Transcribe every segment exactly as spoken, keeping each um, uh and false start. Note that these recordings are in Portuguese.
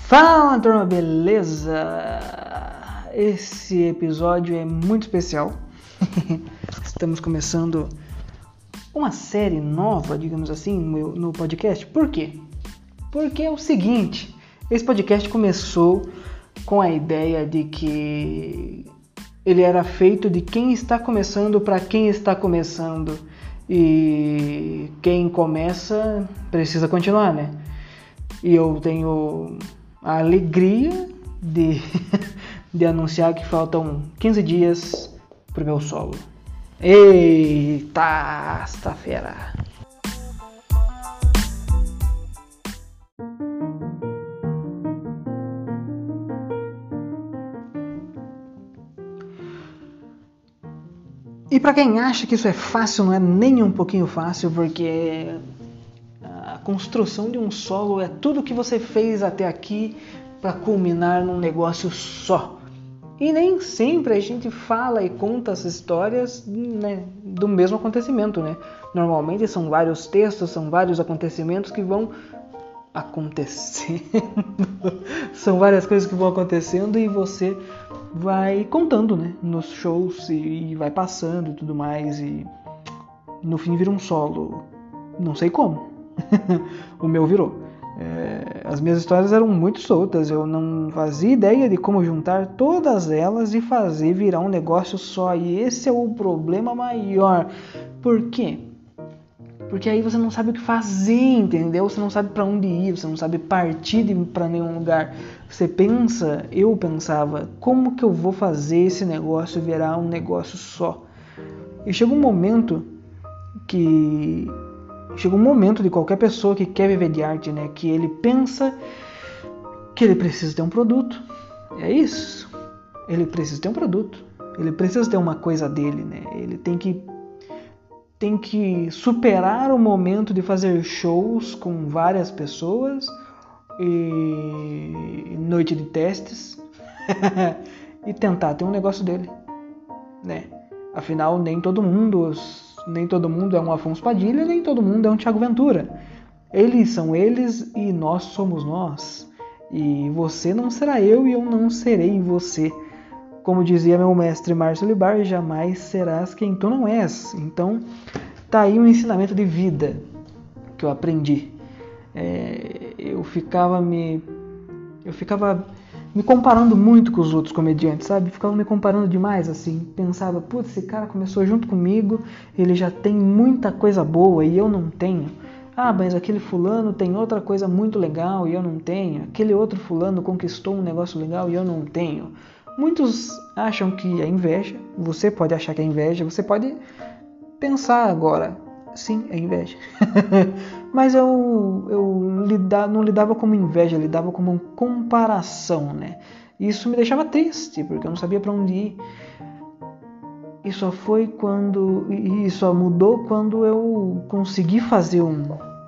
Fala, turma, beleza? Esse episódio é muito especial. Estamos começando uma série nova, digamos assim, no, no podcast. Por quê? Porque é o seguinte, esse podcast começou com a ideia de que ele era feito de quem está começando para quem está começando. E quem começa precisa continuar, né? E eu tenho a alegria de, de anunciar que faltam quinze dias pro meu solo. Eita, esta fera! E para quem acha que isso é fácil, não é nem um pouquinho fácil, porque a construção de um solo é tudo que você fez até aqui para culminar num negócio só. E nem sempre a gente fala e conta as histórias, né, do mesmo acontecimento, né? Normalmente são vários textos, são vários acontecimentos que vão acontecendo. São várias coisas que vão acontecendo e você vai contando, né, nos shows e, e vai passando e tudo mais, e no fim vira um solo. Não sei como. O meu virou. É, as minhas histórias eram muito soltas, eu não fazia ideia de como juntar todas elas e fazer virar um negócio só. E esse é o problema maior. Por quê? Porque aí você não sabe o que fazer, entendeu? Você não sabe para onde ir, você não sabe partir para nenhum lugar. Você pensa, eu pensava, como que eu vou fazer esse negócio virar um negócio só? E chega um momento que... Chega um momento de qualquer pessoa que quer viver de arte, né? Que ele pensa que ele precisa ter um produto. É isso. Ele precisa ter um produto. Ele precisa ter uma coisa dele, né? Ele tem que... tem que superar o momento de fazer shows com várias pessoas e noite de testes e tentar ter um negócio dele, né? Afinal, nem todo mundo, nem todo mundo é um Afonso Padilha, nem todo mundo é um Thiago Ventura. Eles são eles e nós somos nós. E você não será eu e eu não serei você. Como dizia meu mestre Márcio Libar, jamais serás quem tu não és. Então, tá aí um ensinamento de vida que eu aprendi. É, eu ficava me... Eu ficava me comparando muito com os outros comediantes, sabe? Ficava me comparando demais, assim. Pensava, putz, esse cara começou junto comigo, ele já tem muita coisa boa e eu não tenho. Ah, mas aquele fulano tem outra coisa muito legal e eu não tenho. Aquele outro fulano conquistou um negócio legal e eu não tenho. Muitos acham que é inveja, você pode achar que é inveja, você pode pensar agora, sim, é inveja. Mas eu, eu lida, não lidava como inveja, eu lidava como uma comparação, né? Isso me deixava triste, porque eu não sabia para onde ir. E só foi quando, e só mudou quando eu consegui fazer um,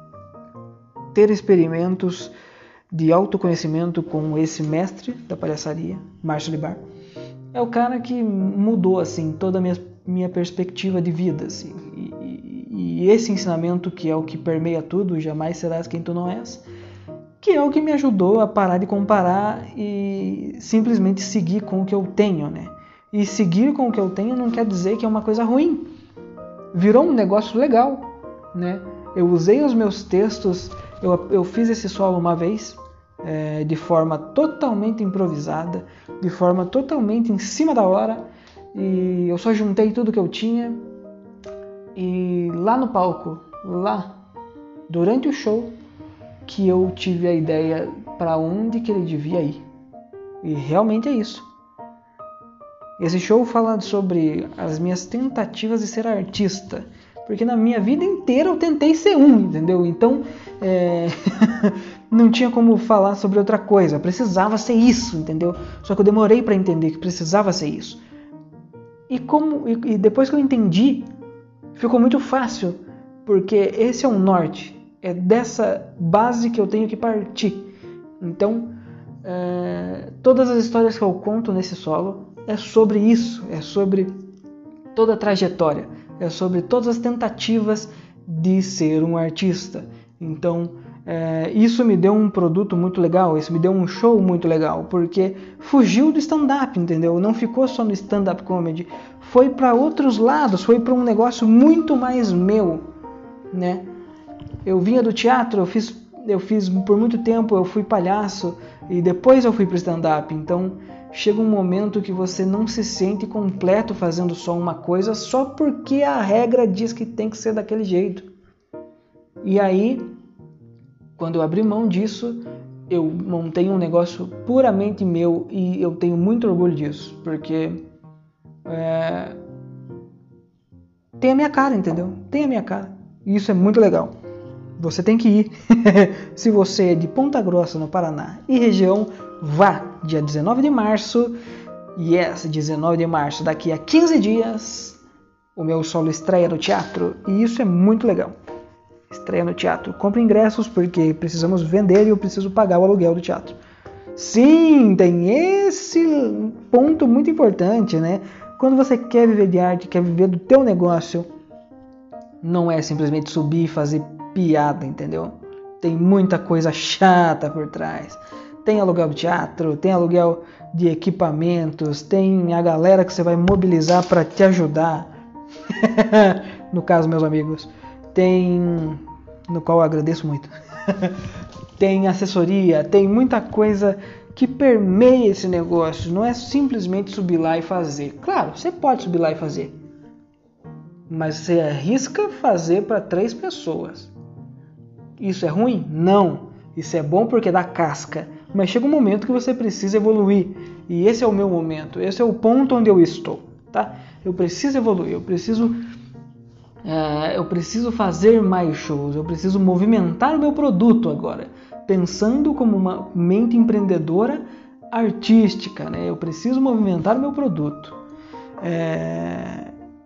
ter experimentos de autoconhecimento com esse mestre da palhaçaria, Márcio Libar. É o cara que mudou, assim, toda a minha, minha perspectiva de vida, assim. E, e, e esse ensinamento, que é o que permeia tudo, jamais serás quem tu não és, que é o que me ajudou a parar de comparar e simplesmente seguir com o que eu tenho, né? E seguir com o que eu tenho não quer dizer que é uma coisa ruim. Virou um negócio legal, né? Eu usei os meus textos, eu, eu fiz esse solo uma vez, é, de forma totalmente improvisada, de forma totalmente em cima da hora, e eu só juntei tudo que eu tinha, e lá no palco, lá, durante o show, que eu tive a ideia para onde que ele devia ir. E realmente é isso. Esse show fala sobre as minhas tentativas de ser artista, porque na minha vida inteira eu tentei ser um, entendeu? Então, é... não tinha como falar sobre outra coisa, precisava ser isso, entendeu? Só que eu demorei para entender que precisava ser isso. E, como... e depois que eu entendi, ficou muito fácil, porque esse é o norte, é dessa base que eu tenho que partir. Então, é... todas as histórias que eu conto nesse solo é sobre isso, é sobre toda a trajetória, é sobre todas as tentativas de ser um artista. Então, É, isso me deu um produto muito legal, isso me deu um show muito legal, porque fugiu do stand-up, entendeu? Não ficou só no stand-up comedy, foi para outros lados, foi para um negócio muito mais meu, né? Eu vinha do teatro, eu fiz, eu fiz por muito tempo, eu fui palhaço e depois eu fui para o stand-up, então chega um momento que você não se sente completo fazendo só uma coisa só porque a regra diz que tem que ser daquele jeito. E aí, quando eu abri mão disso, eu montei um negócio puramente meu e eu tenho muito orgulho disso, porque é, tem a minha cara, entendeu? Tem a minha cara. E isso é muito legal. Você tem que ir. Se você é de Ponta Grossa, no Paraná e região, vá dia dezenove de março. Yes, dezenove de março, daqui a quinze dias, o meu solo estreia no teatro. E isso é muito legal. Estreia no teatro. Compre ingressos porque precisamos vender e eu preciso pagar o aluguel do teatro. Sim, tem esse ponto muito importante, né? Quando você quer viver de arte, quer viver do teu negócio, não é simplesmente subir e fazer piada, entendeu? Tem muita coisa chata por trás. Tem aluguel do teatro, tem aluguel de equipamentos, tem a galera que você vai mobilizar para te ajudar. No caso, meus amigos, tem, no qual eu agradeço muito. Tem assessoria, tem muita coisa que permeia esse negócio. Não é simplesmente subir lá e fazer. Claro, você pode subir lá e fazer, mas você arrisca fazer para três pessoas. Isso é ruim? Não. Isso é bom porque dá casca. Mas chega um momento que você precisa evoluir. E esse é o meu momento. Esse é o ponto onde eu estou. Tá? Eu preciso evoluir. Eu preciso, uh, eu preciso fazer mais shows. Eu preciso movimentar o meu produto agora. Pensando como uma mente empreendedora artística. Né? Eu preciso movimentar o meu produto. É...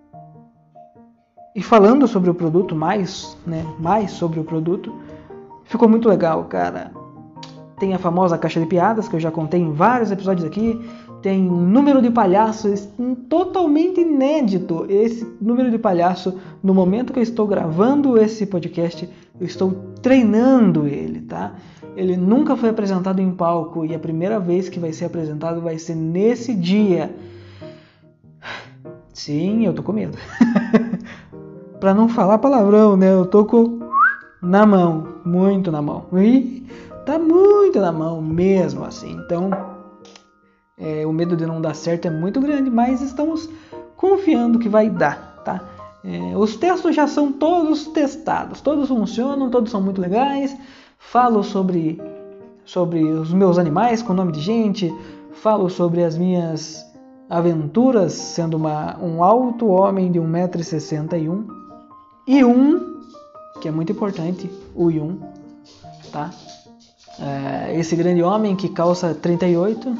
E falando sobre o produto, mais, né, mais sobre o produto, ficou muito legal, cara. Tem a famosa caixa de piadas, que eu já contei em vários episódios aqui. Tem um número de palhaços totalmente inédito. Esse número de palhaço, no momento que eu estou gravando esse podcast, eu estou treinando ele, tá? Ele nunca foi apresentado em palco e a primeira vez que vai ser apresentado vai ser nesse dia. Sim, eu tô com medo. Pra não falar palavrão, né? Eu tô com na mão, muito na mão. E tá muito na mão mesmo, assim. Então, é, o medo de não dar certo é muito grande, mas estamos confiando que vai dar, tá? É, os testes já são todos testados, todos funcionam, todos são muito legais. Falo sobre, sobre os meus animais com nome de gente, falo sobre as minhas aventuras sendo uma, um alto homem de um metro e sessenta e um. E um, que é muito importante, o Yun, tá? É, esse grande homem que calça trinta e oito.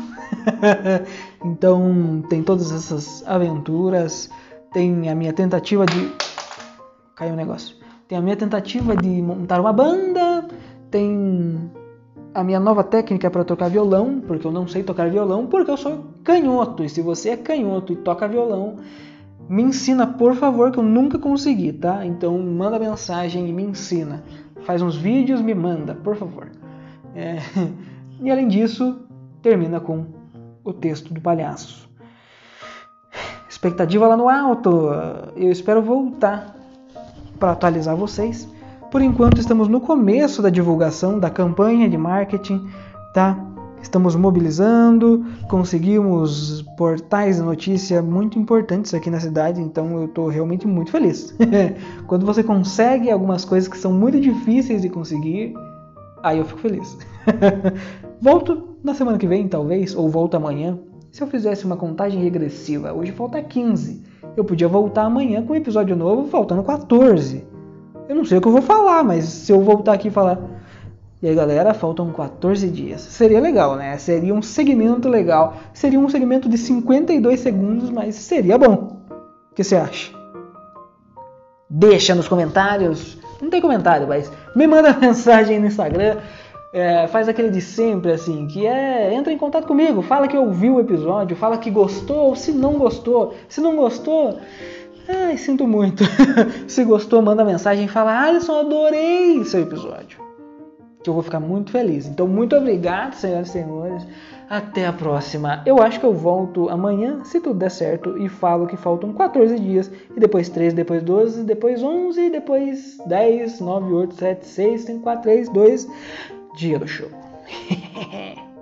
Então tem todas essas aventuras. Tem a minha tentativa de... Caiu um negócio. Tem a minha tentativa de montar uma banda. Tem a minha nova técnica para tocar violão, porque eu não sei tocar violão, porque eu sou canhoto. E se você é canhoto e toca violão, me ensina, por favor, que eu nunca consegui, tá? Então manda mensagem e me ensina. Faz uns vídeos, me manda, por favor. É... E além disso, termina com o texto do palhaço. Expectativa lá no alto. Eu espero voltar para atualizar vocês. Por enquanto estamos no começo da divulgação da campanha de marketing, tá? Estamos mobilizando, conseguimos portais de notícia muito importantes aqui na cidade, então eu estou realmente muito feliz. Quando você consegue algumas coisas que são muito difíceis de conseguir, aí eu fico feliz. Volto na semana que vem, talvez, ou volto amanhã. Se eu fizesse uma contagem regressiva, hoje falta quinze. Eu podia voltar amanhã com um episódio novo, faltando quatorze. Eu não sei o que eu vou falar, mas se eu voltar aqui e falar... E aí, galera, faltam quatorze dias. Seria legal, né? Seria um segmento legal. Seria um segmento de cinquenta e dois segundos, mas seria bom. O que você acha? Deixa nos comentários. Não tem comentário, mas me manda mensagem no Instagram. É, faz aquele de sempre, assim, que é... Entra em contato comigo. Fala que ouviu o episódio. Fala que gostou ou se não gostou. Se não gostou... Ai, sinto muito. Se gostou, manda mensagem e fala: Alisson, adorei seu episódio. que eu vou ficar muito feliz. Então, muito obrigado, senhoras e senhores. Até a próxima. Eu acho que eu volto amanhã, se tudo der certo, e falo que faltam quatorze dias, e depois treze, depois doze, depois onze, depois dez, nove, oito, sete, seis, cinco, quatro, três, dois, dia do show.